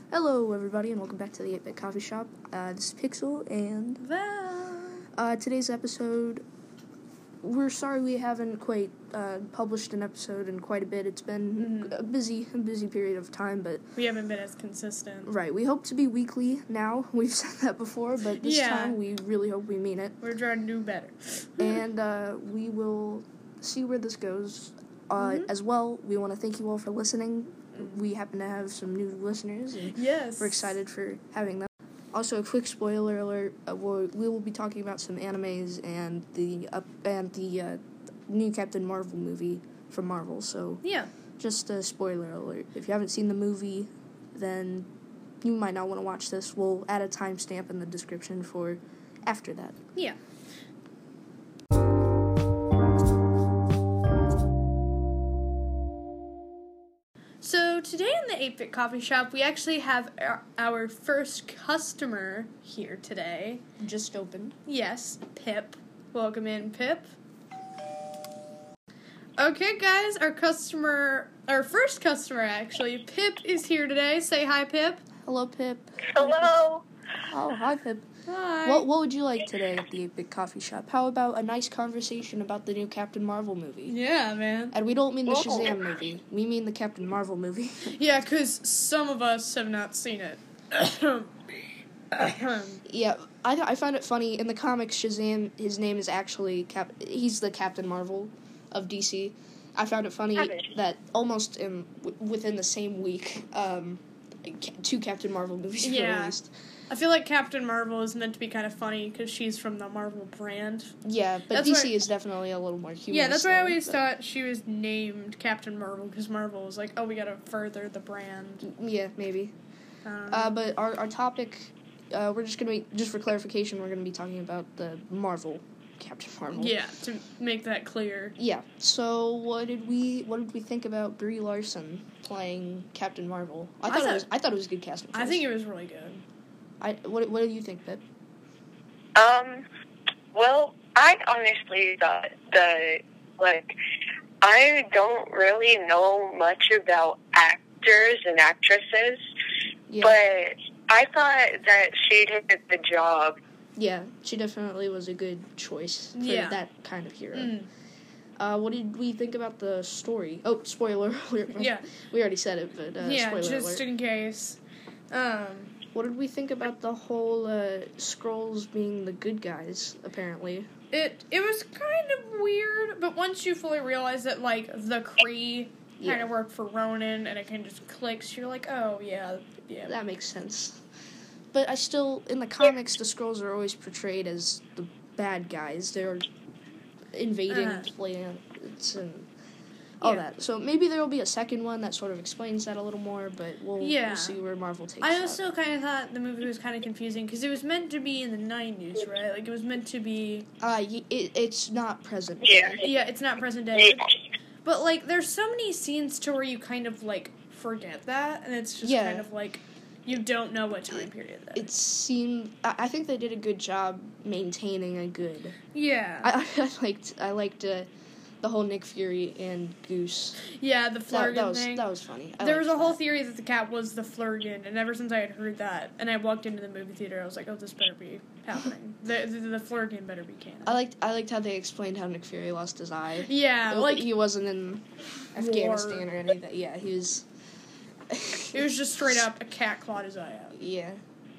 Hello, everybody, and welcome back to the 8-Bit Coffee Shop. This is Pixel, and Val. Today's episode, we're sorry we haven't quite published an episode in quite a bit. It's been a busy period of time, but We haven't been as consistent. right, we hope to be weekly now. We've said that before, but this Yeah. time we really hope we mean it. We're trying to do better. And we will see where this goes. As well, we want to thank you all for listening. We happen to have some new listeners, and Yes. we're excited for having them. Also, a quick spoiler alert: we will be talking about some animes and the new Captain Marvel movie from Marvel. So, Yeah. just a spoiler alert. If you haven't seen the movie, then you might not want to watch this. We'll add a timestamp in the description for after that. Yeah. So today in the 8-Bit Coffee Shop, we actually have our first customer here today. Just opened. Yes, Pip. Welcome in, Pip. Okay, guys, our first customer, actually, Pip is here today. Say hi, Pip. Hello, Pip. Hello. Oh, hi, Pip. Hi. What would you like today at the 8-Bit Coffee Shop? How about a nice conversation about the new Captain Marvel movie? Yeah, man. And we don't mean the Whoa. Shazam movie. We mean the Captain Marvel movie. Yeah, because some of us have not seen it. Yeah, I find it funny. In the comics, Shazam, his name is actually he's the Captain Marvel of DC. I found it funny that almost within the same week, two Captain Marvel movies were Yeah. released. I feel like Captain Marvel is meant to be kind of funny because she's from the Marvel brand. Yeah, but That's DC why- is definitely a little more humorous. Yeah, that's why I there, always but- thought she was named Captain Marvel because Marvel was like, oh, we gotta further the brand. Yeah, maybe. But our topic, we're just gonna just for clarification, we're gonna be talking about the Marvel, Captain Marvel. Yeah, to make that clear. Yeah. So what did we think about Brie Larson playing Captain Marvel? I thought it was a good casting choice. I think it was really good. What do you think, Pip? Well, I honestly thought I don't really know much about actors and actresses, Yeah. but I thought that she did the job. Yeah, she definitely was a good choice for Yeah. that kind of hero. Mm. What did we think about the story? Oh, spoiler alert. Yeah. We already said it, but Yeah, spoiler just alert. in case. What did we think about the whole Skrulls being the good guys, apparently? It was kind of weird, but once you fully realize that, like, the Kree kind of work for Ronan, and it kind of just clicks, you're like, oh, yeah. That makes sense. But in the comics, the Skrulls are always portrayed as the bad guys. They're invading planets and all that. So maybe there will be a second one that sort of explains that a little more, but we'll see where Marvel takes I that. also kind of thought the movie was kind of confusing, because it was meant to be in the 90s, right? Like, it was meant to be... It's not present. Yeah. Yeah, it's not present day. But, like, there's so many scenes to where you kind of, like, forget that, and it's just kind of, like, you don't know what time period that is. I think they did a good job maintaining a good... Yeah. I liked the whole Nick Fury and Goose. Yeah, the Flurgan thing. That was funny. There was a whole theory that the cat was the Flurgan, and ever since I had heard that, and I walked into the movie theater, I was like, oh, this better be happening. The Flurgan better be canon. I liked how they explained how Nick Fury lost his eye. Yeah, Like, like... he wasn't in Afghanistan or anything. Yeah, he was... It was just straight up, a cat clawed his eye out. Yeah.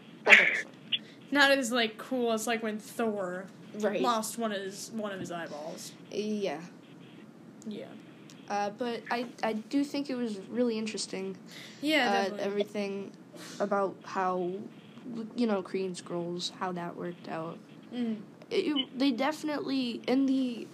Not as, like, cool as, like, when Thor lost one of his eyeballs. Yeah. Yeah. But I do think it was really interesting. Yeah, definitely. Everything about how, Kree and Skrulls, how that worked out. Mm. They definitely, in the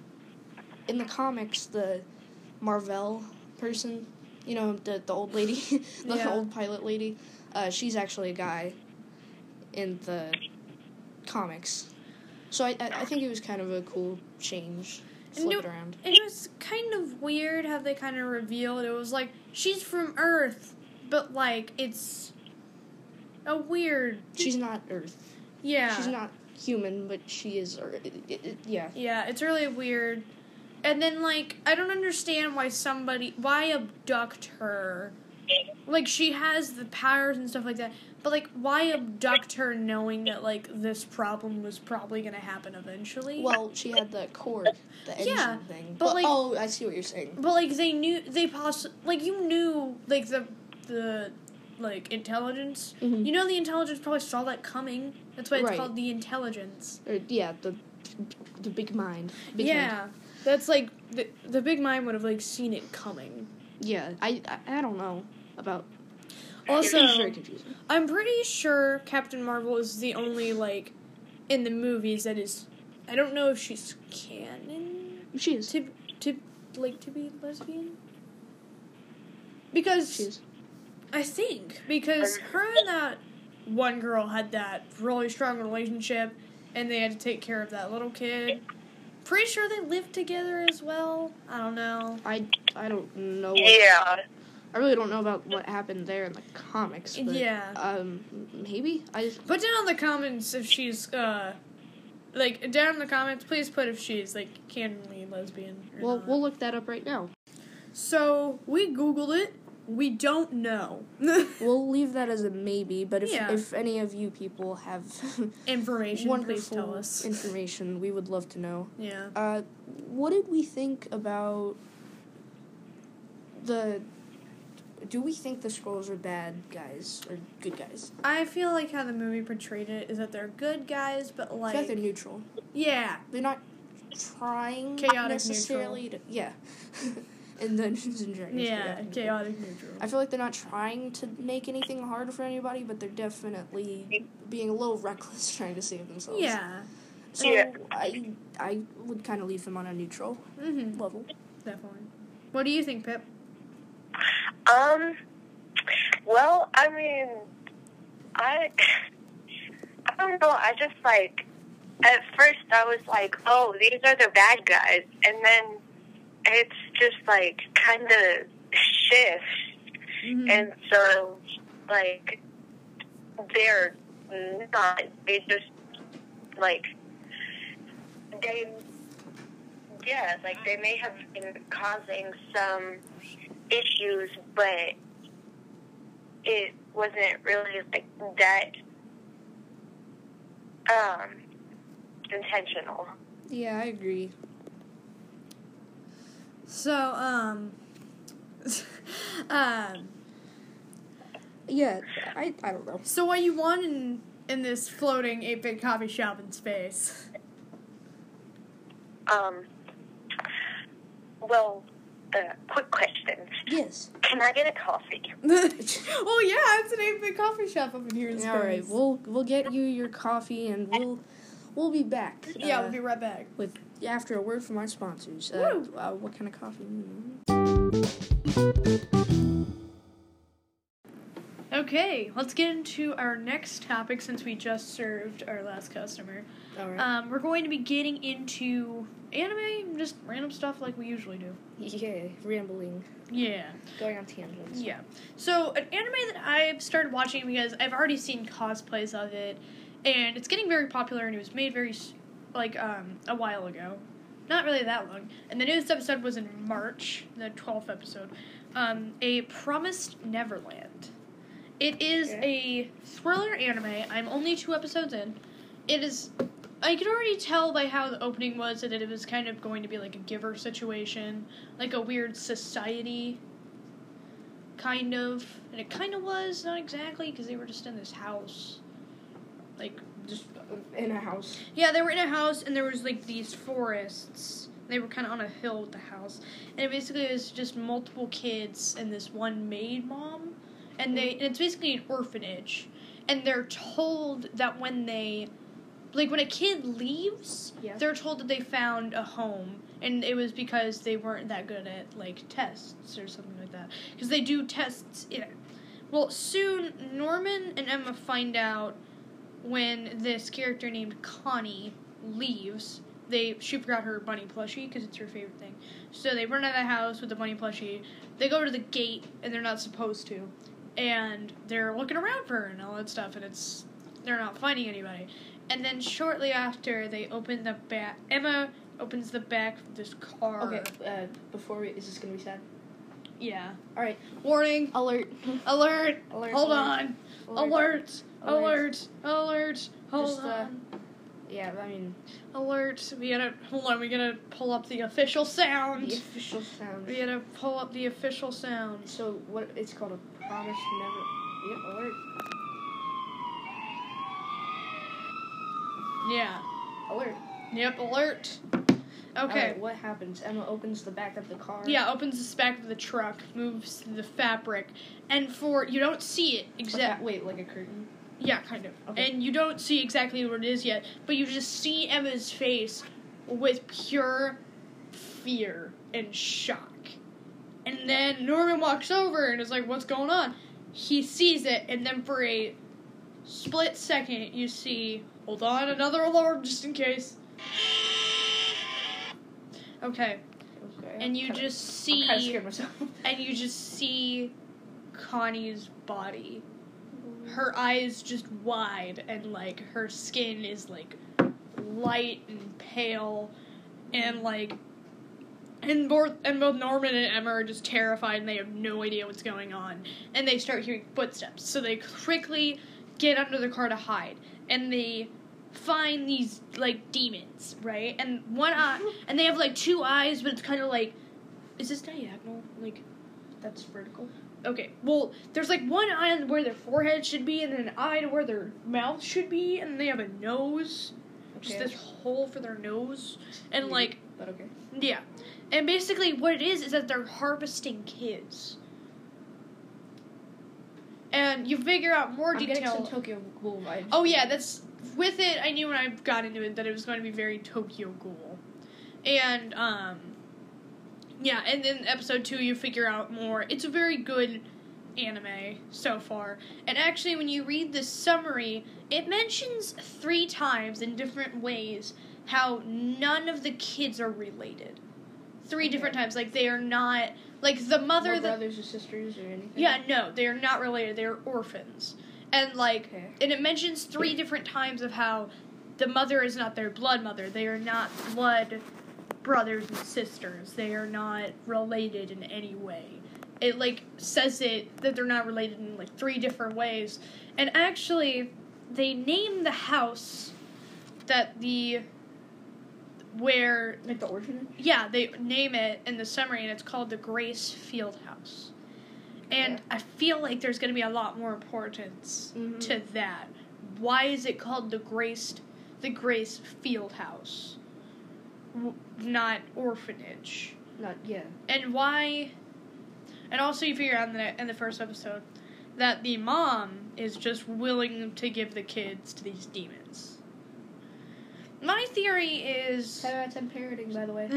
comics, the Marvel person, the old lady, the old pilot lady, she's actually a guy in the comics. So I think it was kind of a cool change. Flip it around. It was kind of weird how they kind of revealed it was like, she's from Earth, but, like, it's a weird... She's not Earth. Yeah. She's not human, but she is Earth. Yeah. Yeah, it's really weird. And then, like, I don't understand why abduct her like, she has the powers and stuff like that, but, like, why abduct her knowing that, like, this problem was probably going to happen eventually? Well, she had the cord, the engine thing. But, like... Oh, I see what you're saying. But, like, you knew, like, the like, intelligence. Mm-hmm. You know the intelligence probably saw that coming. That's why it's called the intelligence. The big mind. That's, like, the big mind would have, like, seen it coming. Yeah, I don't know about... Also, it's very confusing. I'm pretty sure Captain Marvel is the only, like, in the movies that is... I don't know if she's canon. She is. To be lesbian? Because... She is. I think. Because her and that one girl had that really strong relationship, and they had to take care of that little kid. Pretty sure they lived together as well. I don't know. I don't know. I really don't know about what happened there in the comics. But, maybe put down in the comments if she's down in the comments. Please put if she's like canonly lesbian. Or not. We'll look that up right now. So we Googled it. We don't know. We'll leave that as a maybe, but if any of you people have information, please tell us. Information, we would love to know. Yeah. What did we think about do we think the Skrulls are bad guys or good guys? I feel like how the movie portrayed it is that they're good guys, but like... I feel like they're neutral. Yeah. They're not trying chaotic necessarily neutral. In Dungeons and Dragons. Yeah, chaotic neutral. I feel like they're not trying to make anything hard for anybody, but they're definitely being a little reckless trying to save themselves. Yeah. So I would kind of leave them on a neutral level. Definitely. What do you think, Pip? Well, I mean, I don't know. I just, like, at first I was like, oh, these are the bad guys. And then it's just, like, kind of shifts. Mm-hmm. And so, like, they're not. They just, like, they may have been causing some issues, but it wasn't really like that intentional. Yeah, I agree. So, yeah, I don't know. So what you want in this floating 8-bit coffee shop in space? Well, quick question. Yes. Can I get a coffee? Oh yeah, it's an 8-bit coffee shop up in here in space. All right, we'll get you your coffee and we'll be back. Yeah, we'll be right back with after a word from our sponsors. What kind of coffee? Okay, let's get into our next topic since we just served our last customer. All right. We're going to be getting into anime, just random stuff like we usually do. Yeah, rambling. Yeah. Going on tangents. Yeah. So, an anime that I've started watching because I've already seen cosplays of it, and it's getting very popular, and it was made very, a while ago. Not really that long. And the newest episode was in March, the 12th episode. A Promised Neverland. It is a thriller anime. I'm only 2 episodes in. It is... I could already tell by how the opening was that it was kind of going to be like a Giver situation. Like a weird society, kind of. And it kind of was, not exactly, because they were just in this house. Like, just in a house. Yeah, they were in a house, and there was, like, these forests. They were kind of on a hill with the house. And it basically was just multiple kids and this one maid mom. And it's basically an orphanage. And they're told that when they... Like, when a kid leaves, they're told that they found a home. And it was because they weren't that good at, like, tests or something like that. Because they do tests. Yeah. Well, soon, Norman and Emma find out when this character named Connie leaves. She forgot her bunny plushie because it's her favorite thing. So they run out of the house with the bunny plushie. They go to the gate, and they're not supposed to. And they're looking around for her and all that stuff, and they're not finding anybody. And then shortly after, they open the back. Emma opens the back of this car. Okay, is this gonna be sad? Yeah. All right. Warning. Alert. Alert. Alert. Hold alert. on. Alert. Alert. Alert. Hold Just, on. Yeah, I mean, Alert. We gotta pull up the official sound. the official sound. We gotta pull up the official sound. So what it's called a promise never. Yep. Alert. Yeah. Alert. Yep. Alert. Okay. Alright, what happens? Emma opens the back of the car. Yeah, opens the back of the truck, moves the fabric, and you don't see it exactly. Wait, like a curtain. Yeah, kind of. Okay. And you don't see exactly what it is yet, but you just see Emma's face with pure fear and shock. And then Norman walks over and is like, "What's going on?" He sees it, and then for a split second, you see, hold on, another alarm just in case. Okay. And you just see, I'm kind of scared myself. and you just see Connie's body. Her eyes just wide, and like her skin is like light and pale, and like, and both Norman and Emma are just terrified, and they have no idea what's going on, and they start hearing footsteps, so they quickly get under the car to hide, and they find these like demons, right? And one eye, and they have like two eyes, but it's kind of like, is this diagonal? Like, That's vertical. okay, well, there's like one eye where their forehead should be, and then an eye to where their mouth should be, and they have a nose, just this hole for their nose, and Weird, like, but okay. yeah, and basically what it is that they're harvesting kids. And you figure out more I'm getting detail. some Tokyo Ghoul vibes. Oh yeah, that's with it. I knew when I got into it that it was going to be very Tokyo Ghoul, and yeah. And then episode 2, you figure out more. It's a very good anime so far. And actually, when you read the summary, it mentions 3 times in different ways how none of the kids are related. 3 different times, like they are not. Like, the mother... No brothers or sisters or anything? Yeah, no, they are not related. They are orphans. And, like, and it mentions 3 different times of how the mother is not their blood mother. They are not blood brothers and sisters. They are not related in any way. It, like, says it, that they're not related in, like, 3 different ways. And actually, they name the house that where... Like the orphanage? Yeah, they name it in the summary, and it's called the Grace Field House. And I feel like there's going to be a lot more importance to that. Why is it called the Grace Field House? Not orphanage. Not, yeah. And why... And also you figure out in the first episode that the mom is just willing to give the kids to these demons. My theory is... 10 out of 10 parroting, by the way.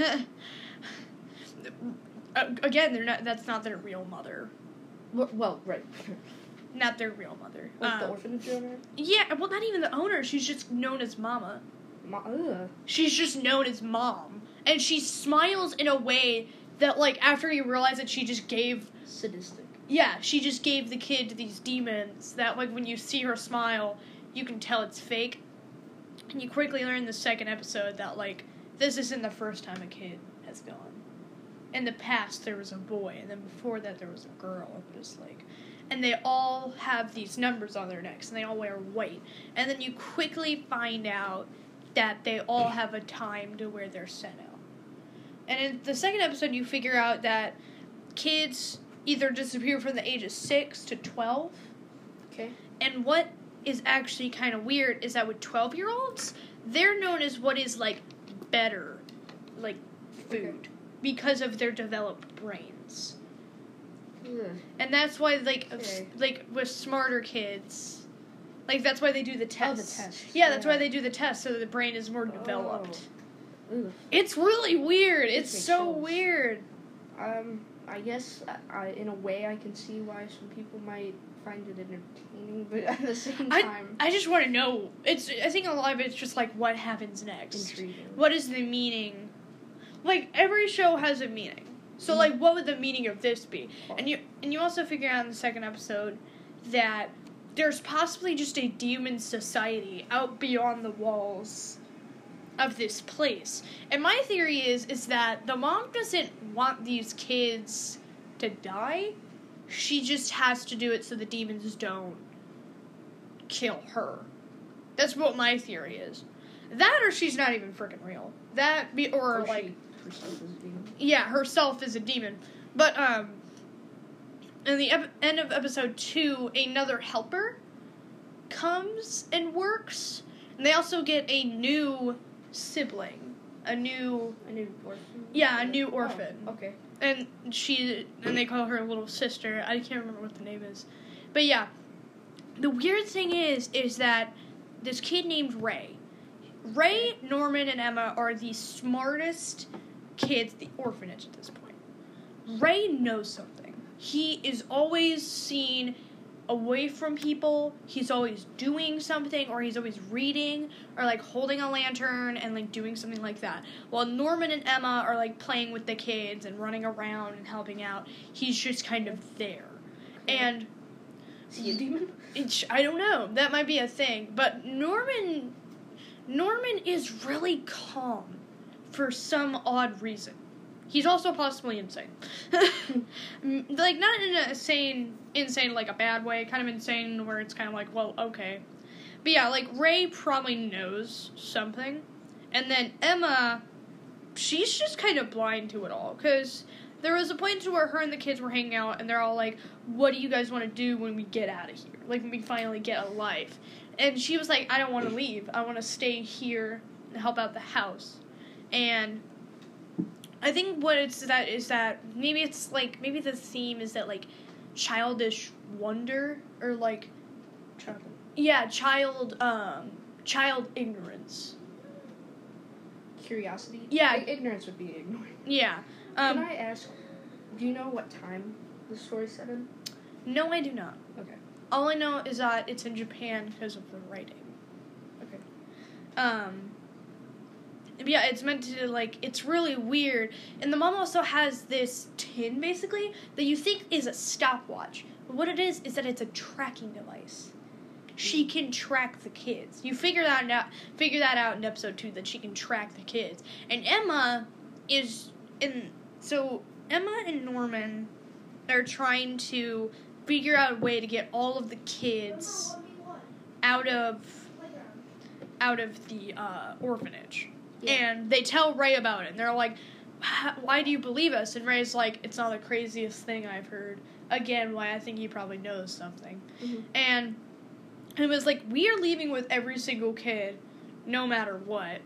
Again, that's not their real mother. Well, right. Not their real mother. Like the orphanage owner? Yeah, well, not even the owner. She's just known as Mama. She's just known as Mom. And she smiles in a way that, like, after you realize that she just gave... Sadistic. Yeah, she just gave the kid to these demons that, like, when you see her smile, you can tell it's fake. And you quickly learn in the second episode that, like, this isn't the first time a kid has gone. In the past, there was a boy, and then before that, there was a girl. It was, like... And they all have these numbers on their necks, and they all wear white. And then you quickly find out that they all have a time to where they're sent out. And in the second episode, you figure out that kids either disappear from the age of 6 to 12. Okay. And what is actually kind of weird is that with 12-year-olds, they're known as what is, like, better, like, food. Because of their developed brains. And that's why, like, like with smarter kids, like, that's why they do the tests. Oh, the test. Yeah, that's why they do the test, so the brain is more developed. Ooh. It's really weird. It's so chills. Weird. I guess, in a way, I can see why some people might find it entertaining, but at the same time... I just want to know. I think a lot of it's just, like, what happens next? Intriguing. What is the meaning? Like, every show has a meaning. So, like, what would the meaning of this be? And you also figure out in the second episode that there's possibly just a demon society out beyond the walls of this place. And my theory is that the mom doesn't want these kids to to die. She just has to do it so the demons don't kill her. That's what my theory is. That or she's not even freaking real. Or like... herself is a demon. Yeah, herself is a demon. But, in the end of episode 2, another helper comes and works. And they also get a new sibling. A new orphan? Yeah, a new orphan. Oh, okay. And they call her little sister. I can't remember what the name is. But yeah. The weird thing is that this kid named Ray. Ray, Norman, and Emma are the smartest kids at the orphanage at this point. Ray knows something. He is always seen away from people. He's always doing something, or he's always reading, or like holding a lantern and like doing something like that. While Norman and Emma are like playing with the kids and running around and helping out, he's just kind of there. And is he a demon? I don't know. That might be a thing. But Norman is really calm for some odd reason. He's also possibly insane. Like, not in a insane like a bad way, kind of insane where it's kind of like, well, okay. But yeah, like, Ray probably knows something. And then Emma, she's just kind of blind to it all. Because there was a point to where her and the kids were hanging out, and they're all like, what do you guys want to do when we get out of here? Like, when we finally get a life. And she was like, I don't want to leave. I want to stay here and help out the house. And I think what is that maybe the theme is that, like, childish wonder, or, like, child ignorance. Curiosity? Yeah. Ignorance would be ignorant. Yeah. Can I ask, do you know what time the story's set in? No, I do not. Okay. All I know is that it's in Japan because of the writing. Okay. Yeah, it's meant to, like, it's really weird. And the mom also has this tin, basically, that you think is a stopwatch. But what it is that it's a tracking device. She can track the kids. You figure that out in episode 2, that she can track the kids. And Emma Emma and Norman are trying to figure out a way to get all of the kids out of the orphanage. Yeah. And they tell Ray about it. And they're like, why do you believe us? And Ray's like, it's not the craziest thing I've heard. Again, why I think he probably knows something. Mm-hmm. And it was like, we are leaving with every single kid, no matter what.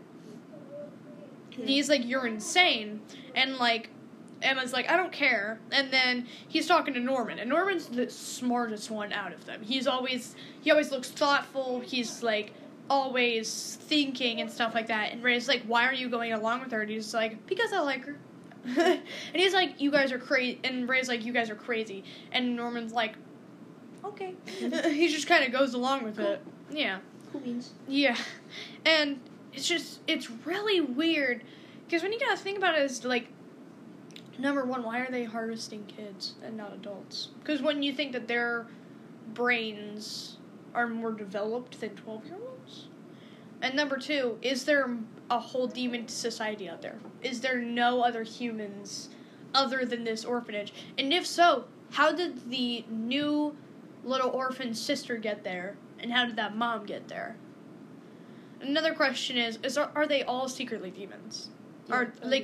Yeah. He's like, you're insane. And, like, Emma's like, I don't care. And then he's talking to Norman. And Norman's the smartest one out of them. He always looks thoughtful. He's, like, always thinking and stuff like that. And Ray's like, why are you going along with her? And he's like, because I like her. And he's like, you guys are crazy. And Ray's like, you guys are crazy. And Norman's like, okay. He just kind of goes along with it. Yeah. Cool beans. Yeah. And it's really weird. Because when you gotta think about it, it's like, number one, why are they harvesting kids and not adults? Because when you think that their brains are more developed than 12-year-olds? And number two, is there a whole demon society out there? Is there no other humans other than this orphanage? And if so, how did the new little orphan sister get there? And how did that mom get there? Another question is are they all secretly demons? Yeah,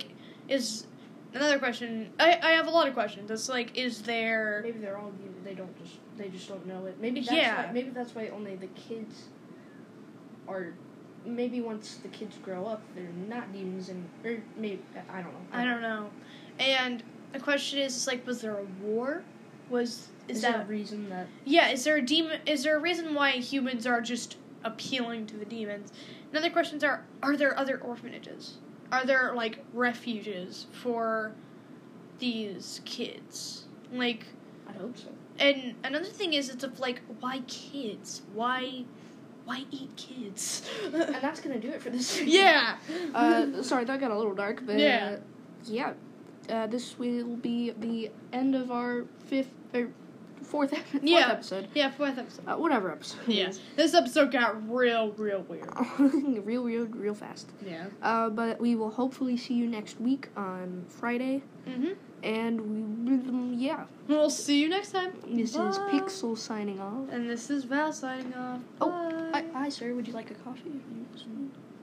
Another question. I have a lot of questions. It's like, is there... Maybe they're all demons. They just don't know it. Maybe that's why only the kids are... Maybe once the kids grow up, they're not demons, or maybe... I don't know. I don't know. And the question is like, was there a war? Is there a reason that... Yeah, is there a reason why humans are just appealing to the demons? Another question are there other orphanages? Are there, like, refuges for these kids? Like... I hope so. And another thing is, it's like, why kids? Why eat kids? And that's gonna do it for this. Yeah! Sorry, that got a little dark, but... Yeah. This will be the end of our fourth episode. Yeah, fourth episode. Whatever episode. Yeah. This episode got real weird. real fast. Yeah. But we will hopefully see you next week on Friday. Mm-hmm. And We'll see you next time. This Bye. is Pixel signing off. And this is Val signing off. Bye. Oh, hi, sir. Would you like a coffee?